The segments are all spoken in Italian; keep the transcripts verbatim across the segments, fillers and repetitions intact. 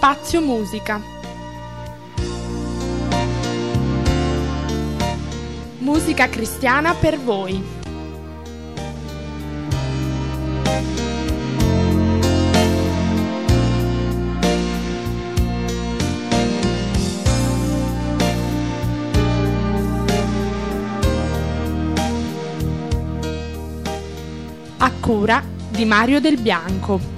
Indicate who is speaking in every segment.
Speaker 1: Spazio Musica. Musica cristiana per voi. A cura di Mario Del Bianco.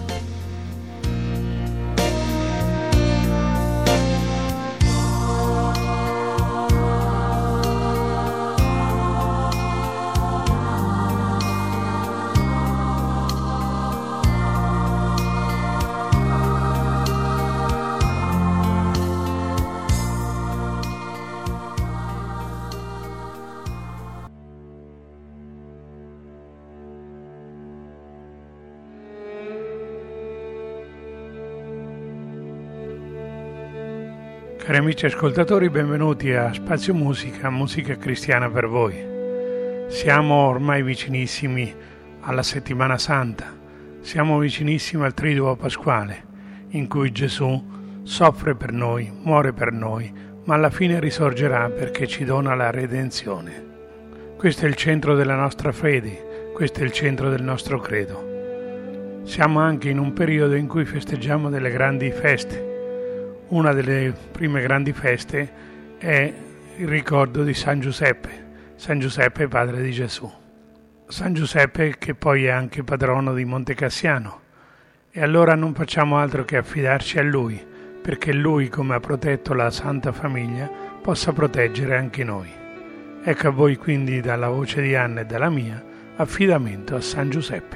Speaker 2: Cari amici ascoltatori, benvenuti a Spazio Musica, musica cristiana per voi. Siamo ormai vicinissimi alla Settimana Santa, siamo vicinissimi al Triduo Pasquale, in cui Gesù soffre per noi, muore per noi, ma alla fine risorgerà perché ci dona la redenzione. Questo è il centro della nostra fede, questo è il centro del nostro credo. Siamo anche in un periodo in cui festeggiamo delle grandi feste. Una delle prime grandi feste è il ricordo di San Giuseppe, San Giuseppe padre di Gesù. San Giuseppe che poi è anche padrono di Monte Cassiano. E allora non facciamo altro che affidarci a Lui, perché Lui, come ha protetto la Santa Famiglia, possa proteggere anche noi. Ecco a voi quindi dalla voce di Anna e dalla mia, affidamento a San Giuseppe.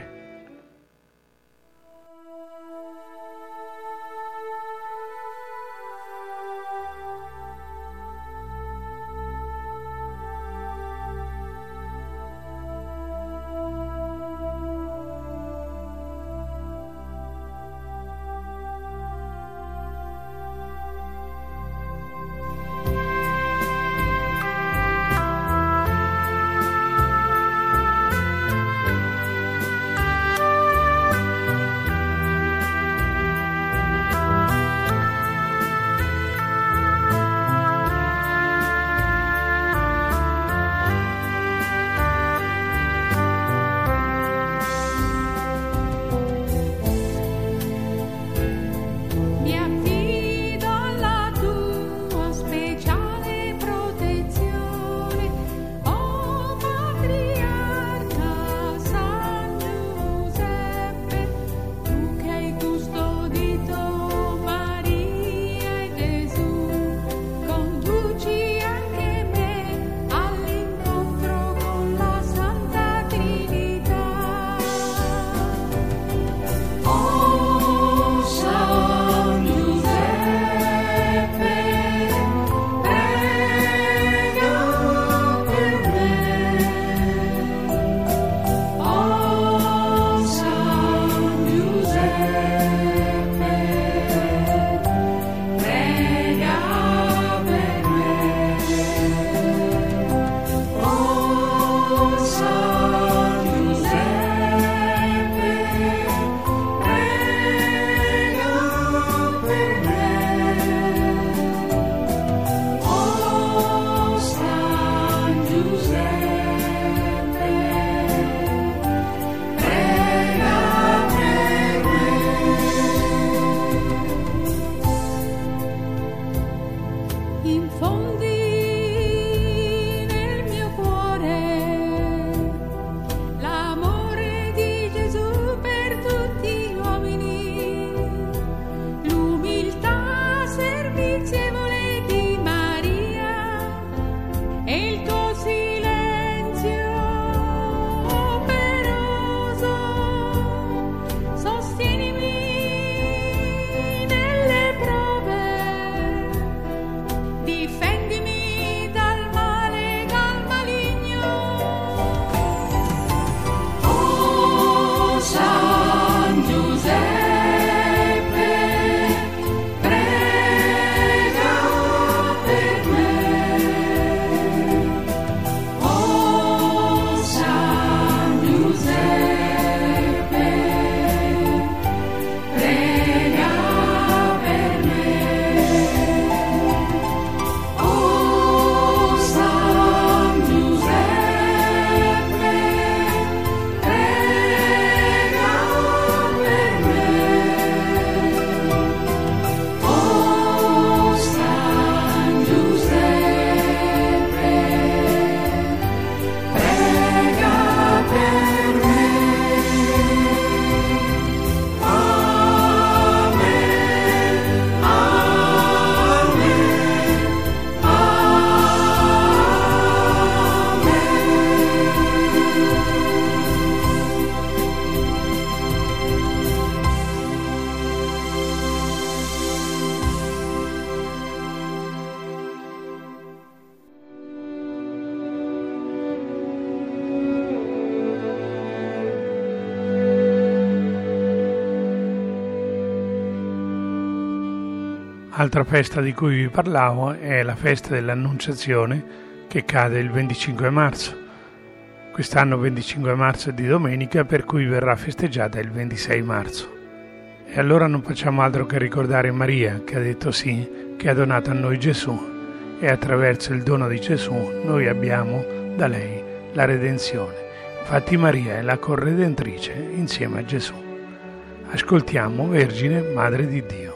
Speaker 2: Altra festa di cui vi parlavo è la festa dell'Annunciazione, che cade il venticinque marzo. Quest'anno venticinque marzo è di domenica, per cui verrà festeggiata il ventisei marzo. E allora non facciamo altro che ricordare Maria, che ha detto sì, che ha donato a noi Gesù, e attraverso il dono di Gesù noi abbiamo da lei la redenzione. Infatti Maria è la corredentrice insieme a Gesù. Ascoltiamo Vergine Madre di Dio.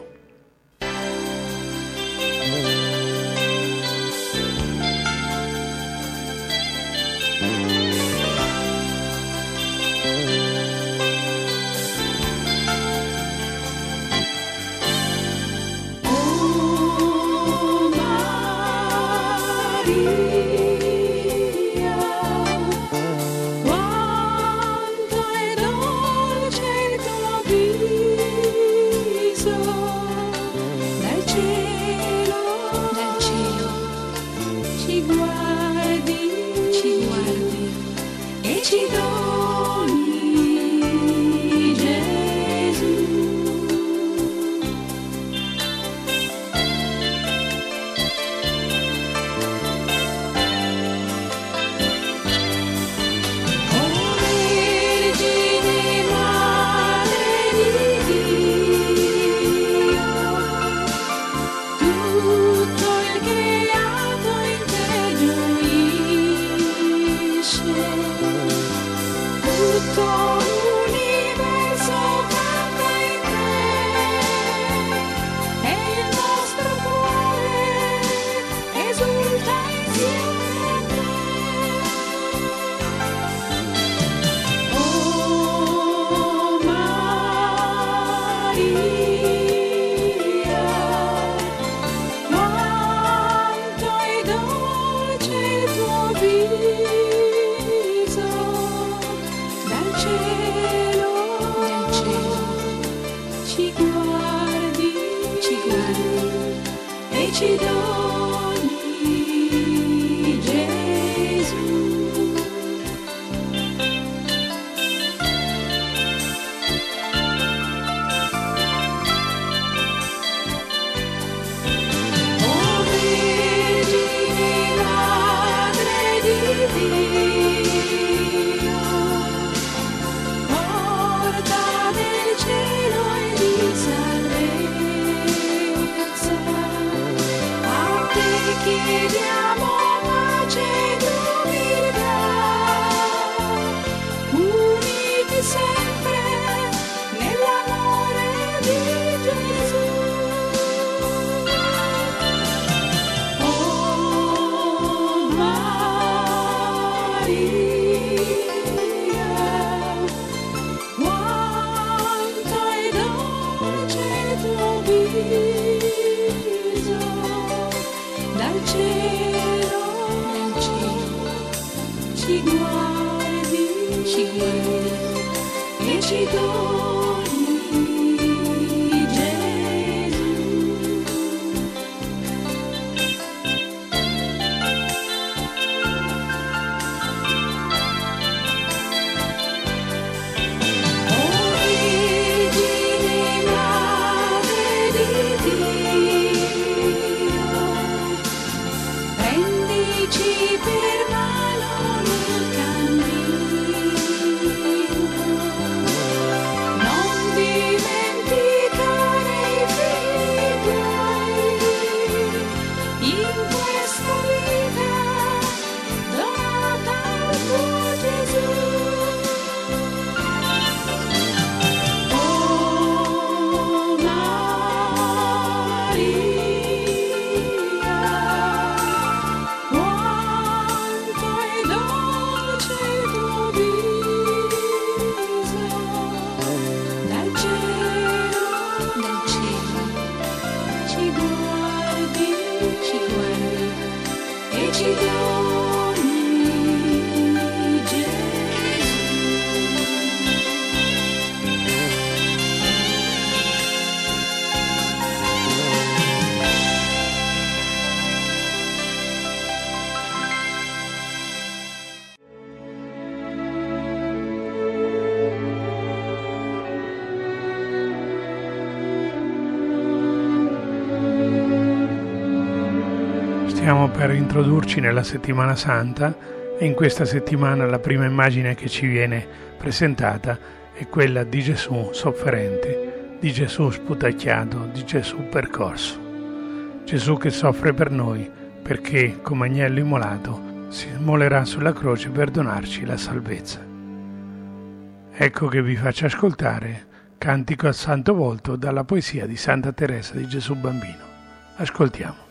Speaker 2: Stiamo per introdurci nella settimana santa e in questa settimana la prima immagine che ci viene presentata è quella di Gesù sofferente, di Gesù sputacchiato, di Gesù percorso. Gesù che soffre per noi perché come agnello immolato si immolerà sulla croce per donarci la salvezza. Ecco che vi faccio ascoltare Cantico al Santo Volto dalla poesia di Santa Teresa di Gesù Bambino. Ascoltiamo.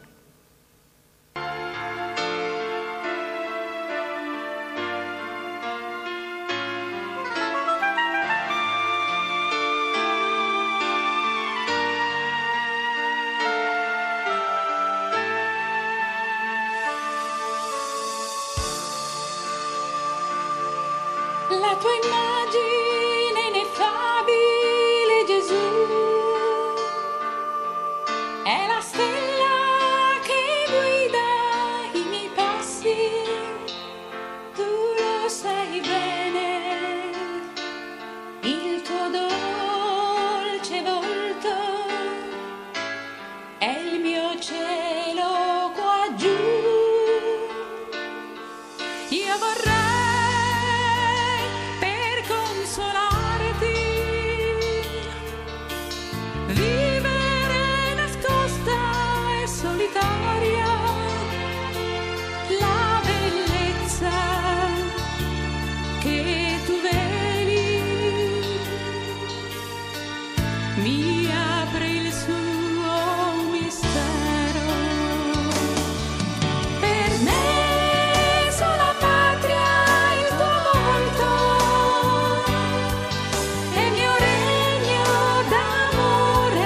Speaker 3: La tua immagine ineffabile, Gesù, è la stella che guida i miei passi, tu lo sai bene, il tuo dolce volto è il mio cielo qua giù. Io vorrei vivere nascosta e solitaria la bellezza che tu veli mi apre il suo mistero. Per me sola patria il tuo volto è mio regno d'amore.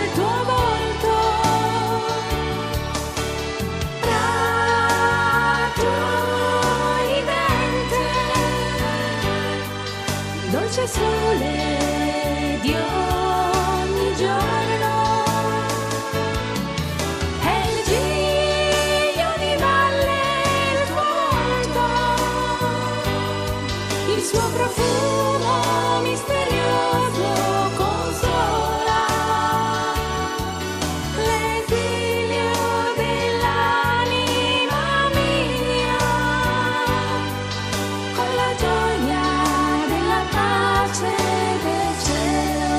Speaker 3: Dolce sole di ogni giorno, è il giglio di valle il tuo volto, il suo profumo misterioso consola l'esilio dell'anima mia, con la gioia del cielo.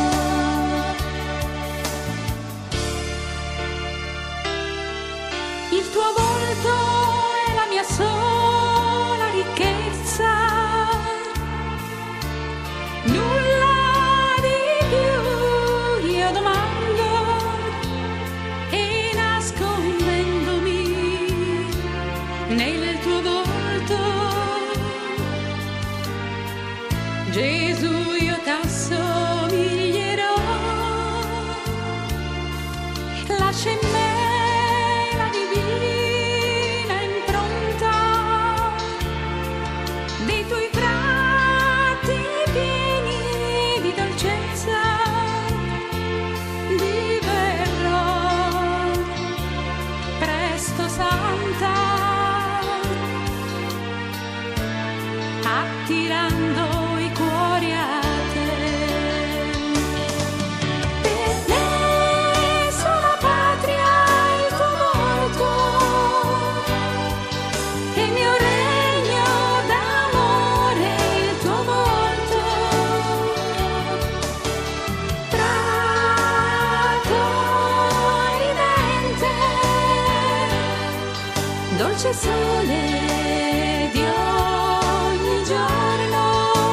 Speaker 3: Il tuo volto è la mia sola ricchezza, nulla di più io domando, e nascondendomi nel tuo volto, Gesù, io t'assomiglierò. Lascia in me la divina impronta dei tuoi tratti pieni di dolcezza. Diverrò presto santa, attirando dolce sole di ogni giorno,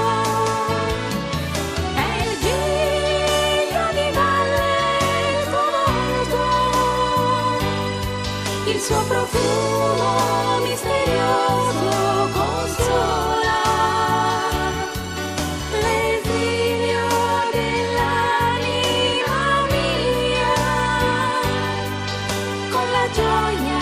Speaker 3: è il giglio di valle il tuo volto, il suo profumo misterioso consola l'esilio dell'anima mia, con la gioia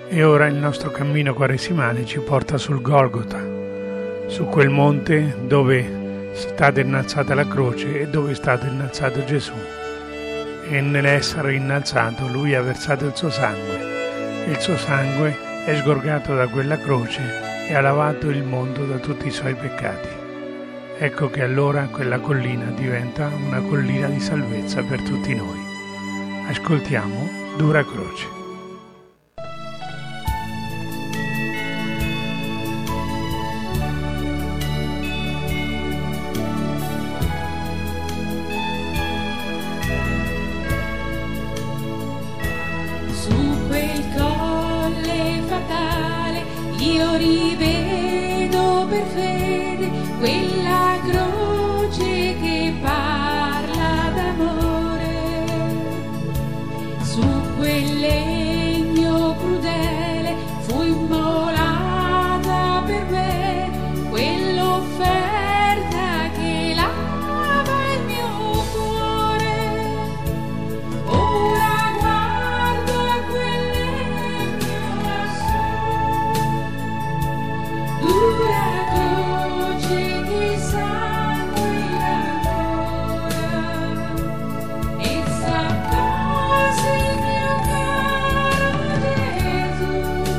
Speaker 2: E ora il nostro cammino quaresimale ci porta sul Golgota, su quel monte dove è stata innalzata la croce e dove è stato innalzato Gesù. E nell'essere innalzato lui ha versato il suo sangue e il suo sangue è sgorgato da quella croce e ha lavato il mondo da tutti i suoi peccati. Ecco che allora quella collina diventa una collina di salvezza per tutti noi. Ascoltiamo Dura Croce.
Speaker 3: Su quel colle fatale io rivedo per fede quella croce che parla d'amore. Su quel legno crudele fu immolata per me quell'offerta che lava il mio cuore. Ora guardo a quel legno lassù, dura croce che sanguina ancora, essa accolse il mio caro Gesù,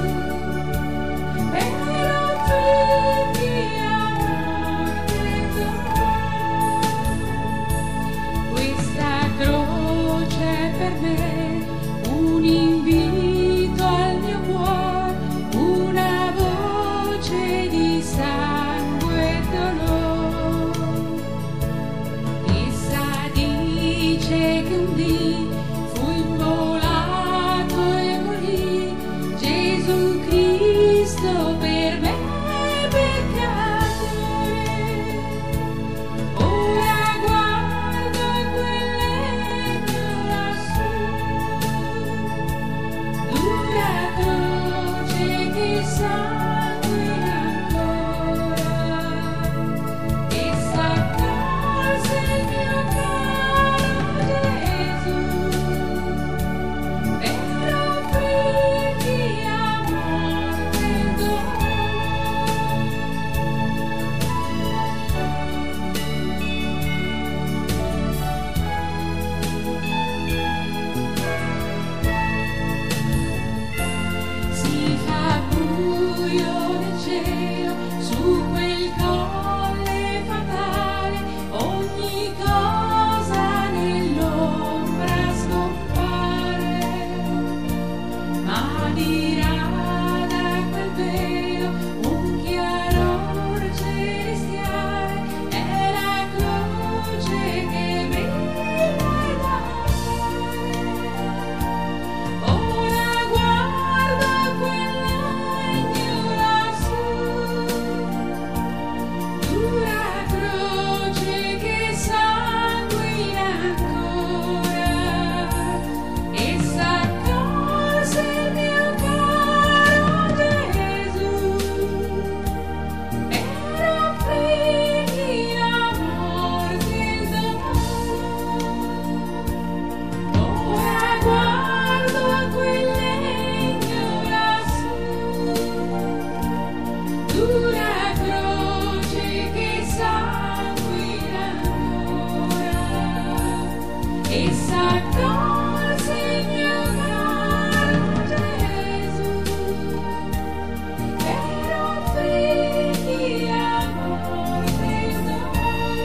Speaker 3: per offrirmi amor e dono. Questa croce è per me un invito al mio cuore, una voce di sangue e dolore. Essa dice che un dì fu immolato e morì Gesù Cristo per me peccatore. Ora guardo a quel legno lassù, dura croce che sanguina ancora, essa accolse il mio caro Gesù, per offrirmi amor e dono. Si fa buio nel cielo, su quel colle fatale, ogni cosa nell'ombra scompare. Ma dirà da quel velo un chiaror celestiale, è la croce che brilla ed ora guardo a quel legno lassù, dura croce che sanguina ancora, essa accolse il mio caro Gesù, per offrirmi amor e dono. Ora guardo a quel legno lassù, dura croce che sanguina ancora, essa accolse il mio caro Gesù, per offrirmi amor e dono.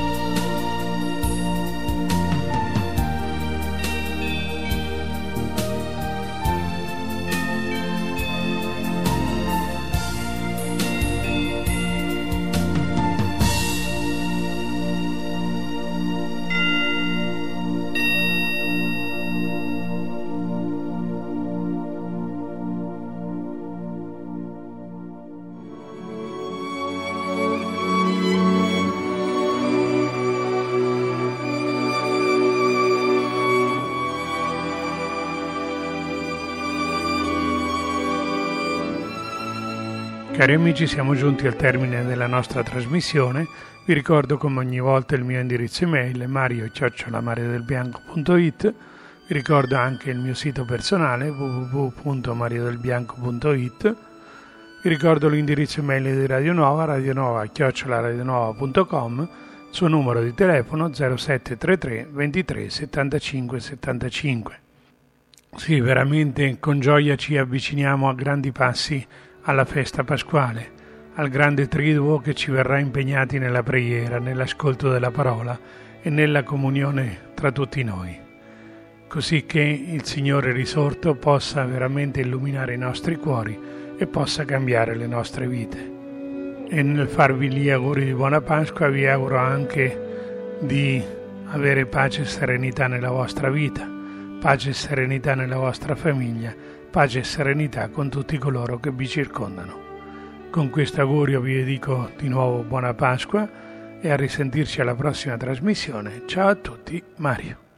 Speaker 2: Cari amici, siamo giunti al termine della nostra trasmissione. Vi ricordo come ogni volta il mio indirizzo email è mario chiocciola mariadelbianco punto it. Vi ricordo anche il mio sito personale w w w punto mario del bianco punto i t. Vi ricordo l'indirizzo email di Radio Nova, radionova chiocciola radionova punto com, il suo numero di telefono zero sette tre tre ventitré settantacinque settantacinque. Sì, veramente con gioia ci avviciniamo a grandi passi alla festa pasquale, al grande triduo che ci verrà impegnati nella preghiera, nell'ascolto della parola e nella comunione tra tutti noi, così che il Signore risorto possa veramente illuminare i nostri cuori e possa cambiare le nostre vite. E nel farvi gli auguri di buona Pasqua vi auguro anche di avere pace e serenità nella vostra vita, pace e serenità nella vostra famiglia, pace e serenità con tutti coloro che vi circondano. Con questo augurio vi dico di nuovo buona Pasqua e a risentirci alla prossima trasmissione. Ciao a tutti, Mario.